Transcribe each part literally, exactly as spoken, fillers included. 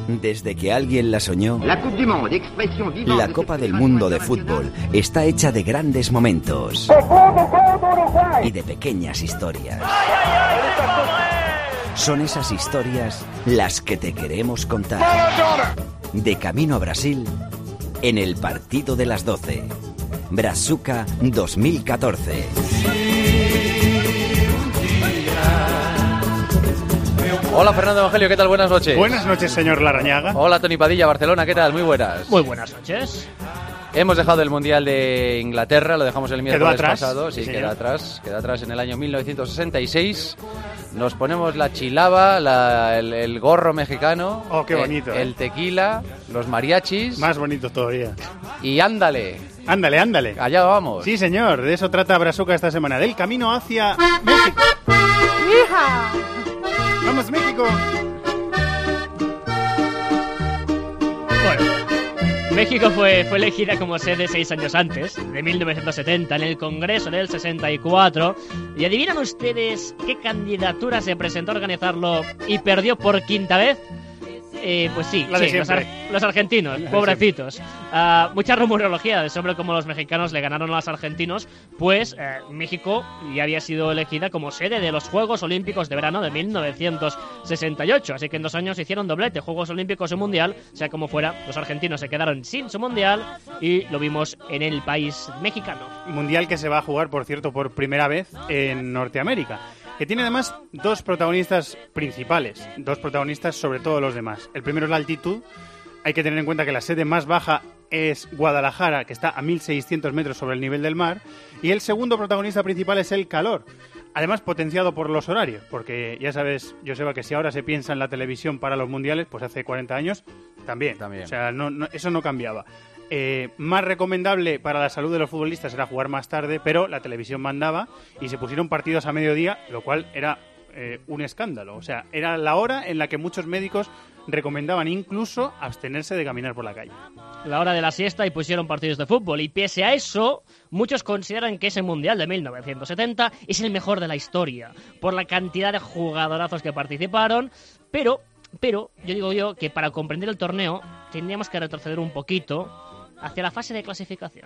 Desde que alguien la soñó, la Copa del Mundo de Fútbol está hecha de grandes momentos y de pequeñas historias. Son esas historias las que te queremos contar. De camino a Brasil, en el partido de las doce. Brazuca dos mil catorce. Hola Fernando Evangelio, ¿qué tal? Buenas noches. Buenas noches, señor Larrañaga. Hola Tony Padilla, Barcelona, ¿qué tal? Muy buenas. Muy buenas noches. Hemos dejado el Mundial de Inglaterra, lo dejamos el miércoles ¿Quedó atrás? pasado. Sí, Sí, queda atrás. Queda atrás en el año mil novecientos sesenta y seis. Nos ponemos la chilaba, la, el, el gorro mexicano. Oh, qué bonito. El, ¿eh? el tequila, los mariachis. Más bonito todavía. Y ándale. Ándale, ándale. Allá vamos. Sí, señor, de eso trata Brazuca esta semana. Del camino hacia México. ¡Hija! ¡Vamos, México! Bueno, México fue, fue elegida como sede seis años antes, de mil novecientos setenta, en el Congreso del sesenta y cuatro. ¿Y adivinan ustedes qué candidatura se presentó a organizarlo y perdió por quinta vez? Eh, pues sí, La de sí los, siempre. ar- los argentinos, La de pobrecitos. Uh, mucha rumorología sobre cómo los mexicanos le ganaron a los argentinos, pues eh, México ya había sido elegida como sede de los Juegos Olímpicos de Verano de mil novecientos sesenta y ocho, así que en dos años hicieron doblete, Juegos Olímpicos y Mundial. Sea como fuera, los argentinos se quedaron sin su Mundial y lo vimos en el país mexicano. Mundial que se va a jugar, por cierto, por primera vez en Norteamérica. Que tiene además dos protagonistas principales, dos protagonistas sobre todos los demás. El primero es la altitud. Hay que tener en cuenta que la sede más baja es Guadalajara, que está a mil seiscientos metros sobre el nivel del mar. Y el segundo protagonista principal es el calor. Además, potenciado por los horarios, porque ya sabes, Joseba, que si ahora se piensa en la televisión para los mundiales, pues hace cuarenta años también. También. O sea, no, no, eso no cambiaba. Eh, más recomendable para la salud de los futbolistas era jugar más tarde, pero la televisión mandaba y se pusieron partidos a mediodía, lo cual era eh, un escándalo. O sea, era la hora en la que muchos médicos recomendaban incluso abstenerse de caminar por la calle. La hora de la siesta y pusieron partidos de fútbol. Y pese a eso, muchos consideran que ese Mundial de mil novecientos setenta es el mejor de la historia, por la cantidad de jugadorazos que participaron, pero, pero yo digo yo que para comprender el torneo tendríamos que retroceder un poquito hacia la fase de clasificación.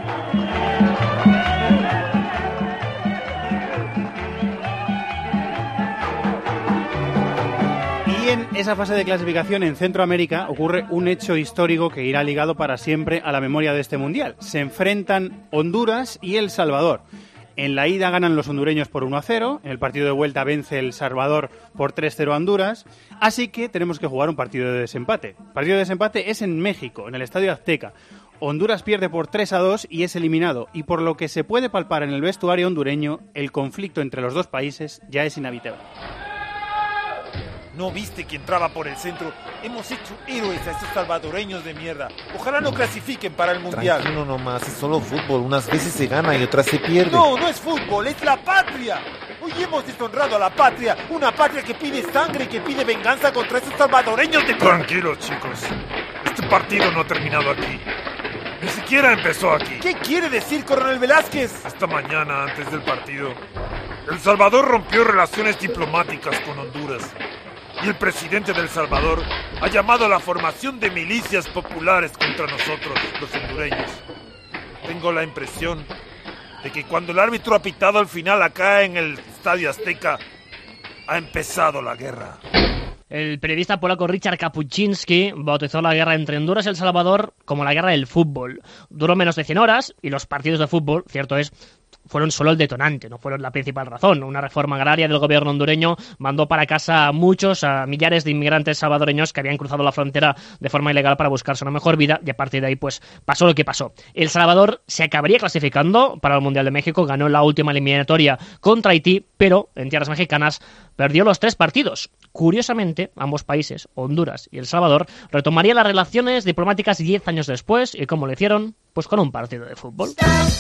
Y en esa fase de clasificación en Centroamérica ocurre un hecho histórico que irá ligado para siempre a la memoria de este mundial. Se enfrentan Honduras y El Salvador. En la ida ganan los hondureños por uno a cero, en el partido de vuelta vence El Salvador por tres cero a Honduras, así que tenemos que jugar un partido de desempate. El partido de desempate es en México, en el Estadio Azteca. Honduras pierde por tres a dos y es eliminado, y por lo que se puede palpar en el vestuario hondureño, el conflicto entre los dos países ya es inevitable. ¿No viste que entraba por el centro? Hemos hecho héroes a estos salvadoreños de mierda. Ojalá no clasifiquen para el Mundial. Tranquilo nomás, es solo fútbol. Unas veces se gana y otras se pierde. No, no es fútbol, es la patria. Hoy hemos deshonrado a la patria. Una patria que pide sangre y que pide venganza contra estos salvadoreños de... Tranquilos, chicos. Este partido no ha terminado aquí. Ni siquiera empezó aquí. ¿Qué quiere decir, Coronel Velázquez? Esta mañana, antes del partido, El Salvador rompió relaciones diplomáticas con Honduras. Y el presidente de El Salvador ha llamado a la formación de milicias populares contra nosotros, los hondureños. Tengo la impresión de que cuando el árbitro ha pitado al final acá en el Estadio Azteca, ha empezado la guerra. El periodista polaco Richard Kapuczynski bautizó la guerra entre Honduras y El Salvador como la guerra del fútbol. Duró menos de cien horas y los partidos de fútbol, cierto es, fueron solo el detonante, no fueron la principal razón. Una reforma agraria del gobierno hondureño mandó para casa a muchos, a millares de inmigrantes salvadoreños que habían cruzado la frontera de forma ilegal para buscarse una mejor vida, y a partir de ahí pues pasó lo que pasó. El Salvador se acabaría clasificando para el Mundial de México, ganó la última eliminatoria contra Haití, pero en tierras mexicanas perdió los tres partidos. Curiosamente, ambos países, Honduras y El Salvador, retomarían las relaciones diplomáticas diez años después. ¿Y cómo lo hicieron? Pues con un partido de fútbol.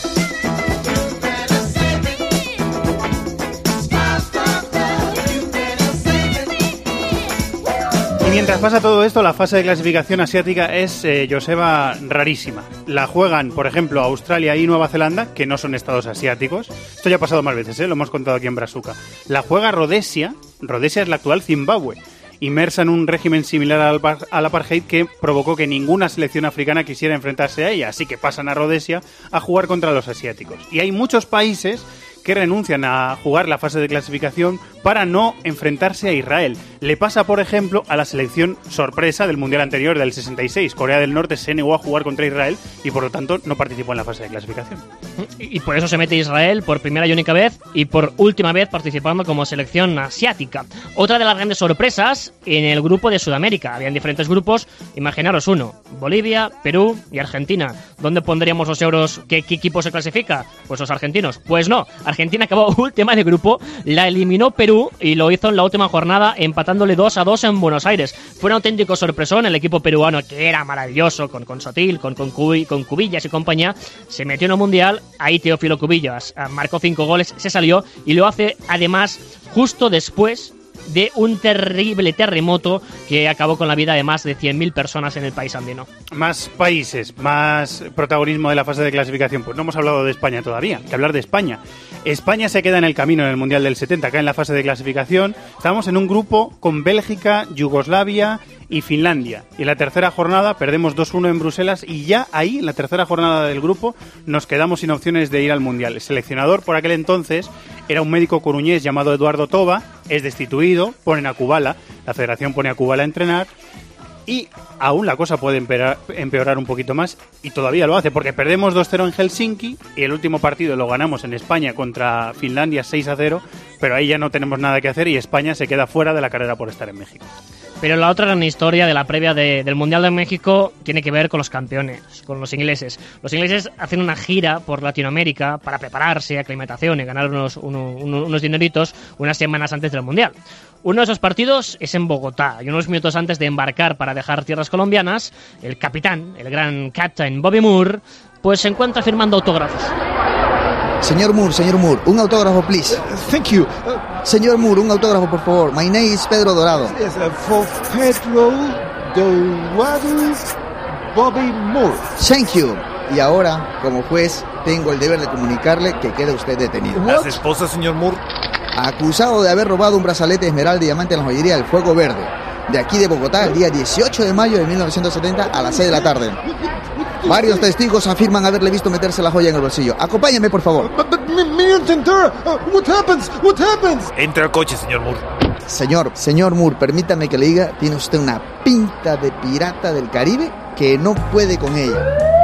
Y mientras pasa todo esto, la fase de clasificación asiática es, eh, Joseba, rarísima. La juegan, por ejemplo, Australia y Nueva Zelanda, que no son estados asiáticos. Esto ya ha pasado más veces, ¿eh? Lo hemos contado aquí en Brazuca. La juega Rhodesia. Rhodesia es la actual Zimbabue. inmersa en un régimen similar al, al apartheid que provocó que ninguna selección africana quisiera enfrentarse a ella, así que pasan a Rodesia a jugar contra los asiáticos. Y hay muchos países que renuncian a jugar la fase de clasificación para no enfrentarse a Israel. Le pasa, por ejemplo, a la selección sorpresa del Mundial anterior, del sesenta y seis. Corea del Norte se negó a jugar contra Israel y, por lo tanto, no participó en la fase de clasificación. Y por eso se mete Israel por primera y única vez y por última vez participando como selección asiática. Otra de las grandes sorpresas en el grupo de Sudamérica. Habían diferentes grupos, imaginaros uno, Bolivia, Perú y Argentina. ¿Dónde pondríamos los euros? ¿Qué, qué equipo se clasifica? Pues los argentinos. Pues no, Argentina acabó última de grupo, la eliminó Perú y lo hizo en la última jornada empatándole dos a dos en Buenos Aires. Fue un auténtico sorpresón, el equipo peruano, que era maravilloso, con, con Sotil, con, con, Cubi, con Cubillas y compañía, se metió en el Mundial. Ahí Teófilo Cubillas marcó cinco goles, se salió y lo hace además justo después de un terrible terremoto que acabó con la vida de más de cien mil personas en el país andino. Más países, más protagonismo de la fase de clasificación. Pues no hemos hablado de España todavía, hay que hablar de España. España se queda en el camino en el Mundial del setenta, acá en la fase de clasificación. Estamos en un grupo con Bélgica, Yugoslavia y Finlandia. Y en la tercera jornada perdemos dos uno en Bruselas y ya ahí, en la tercera jornada del grupo, nos quedamos sin opciones de ir al Mundial. El seleccionador por aquel entonces era un médico coruñés llamado Eduardo Toba, es destituido, ponen a Kubala, la federación pone a Kubala a entrenar y aún la cosa puede empeorar, empeorar un poquito más y todavía lo hace porque perdemos dos cero en Helsinki y el último partido lo ganamos en España contra Finlandia seis a cero, pero ahí ya no tenemos nada que hacer y España se queda fuera de la carrera por estar en México. Pero la otra gran historia de la previa de, del Mundial de México tiene que ver con los campeones, con los ingleses. Los ingleses hacen una gira por Latinoamérica para prepararse, aclimatación y ganar unos, uno, uno, unos dineritos unas semanas antes del Mundial. Uno de esos partidos es en Bogotá y unos minutos antes de embarcar para dejar tierras colombianas, el capitán, el gran captain Bobby Moore, pues se encuentra firmando autógrafos. Señor Moore, señor Moore, un autógrafo, please. Uh, thank you. Uh, señor Moore, un autógrafo, por favor. My name is Pedro Dorado. Yes, uh, for Pedro Dorado, Bobby Moore. Thank you. Y ahora, como juez, tengo el deber de comunicarle que queda usted detenido. ¿Las esposas, señor Moore? Acusado de haber robado un brazalete de esmeralda y diamante en la joyería del Fuego Verde, de aquí de Bogotá, el día dieciocho de mayo de mil novecientos setenta a las seis de la tarde. Varios testigos afirman haberle visto meterse la joya en el bolsillo. Acompáñame, por favor. But, but me, me entender. Uh, what happens? What happens? Entre al coche, señor Moore. Señor, señor Moore, permítame que le diga, tiene usted una pinta de pirata del Caribe que no puede con ella.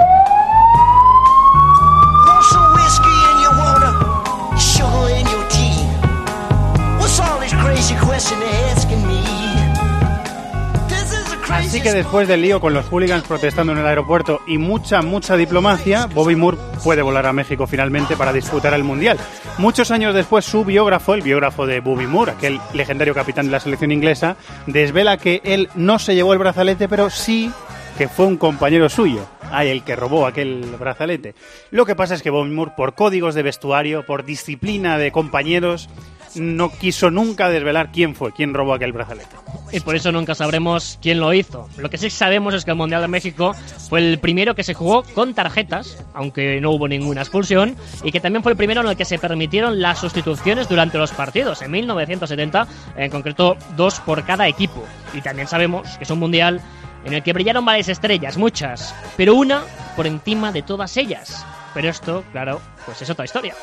Así que después del lío con los hooligans protestando en el aeropuerto y mucha, mucha diplomacia, Bobby Moore puede volar a México finalmente para disputar el Mundial. Muchos años después, su biógrafo, el biógrafo de Bobby Moore, aquel legendario capitán de la selección inglesa, desvela que él no se llevó el brazalete, pero sí que fue un compañero suyo, ay, el que robó aquel brazalete. Lo que pasa es que Bobby Moore, por códigos de vestuario, por disciplina de compañeros, no quiso nunca desvelar quién fue, quién robó aquel brazalete. Y por eso nunca sabremos quién lo hizo. Lo que sí sabemos es que el Mundial de México fue el primero que se jugó con tarjetas, aunque no hubo ninguna expulsión, y que también fue el primero en el que se permitieron las sustituciones durante los partidos, en mil novecientos setenta, en concreto dos por cada equipo. Y también sabemos que es un Mundial en el que brillaron varias estrellas, muchas, pero una por encima de todas ellas. Pero esto, claro, pues es otra historia.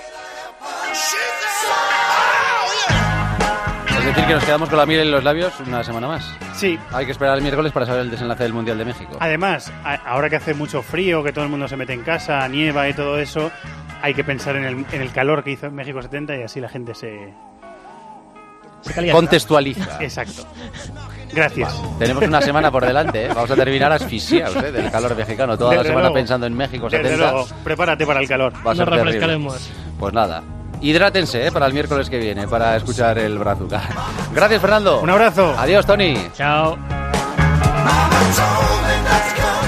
Es decir, que nos quedamos con la miel en los labios una semana más. Sí. Hay que esperar el miércoles para saber el desenlace del Mundial de México. Además, a- ahora que hace mucho frío, que todo el mundo se mete en casa, nieva y todo eso, hay que pensar en el, en el calor que hizo en México setenta y así la gente se... Se calienta. Contextualiza. Exacto. Gracias. Tenemos una semana por delante, ¿eh? Vamos a terminar asfixiados, ¿eh? Del calor mexicano. Toda la Desde semana luego. pensando en México Desde setenta. luego, prepárate para el calor. Va a ser Nos terrible. refrescaremos. Pues nada. Hidrátense, ¿eh? Para el miércoles que viene, para escuchar el Brazuca. Gracias, Fernando. Un abrazo. Adiós, Tony. Chao. Mama told me not to go.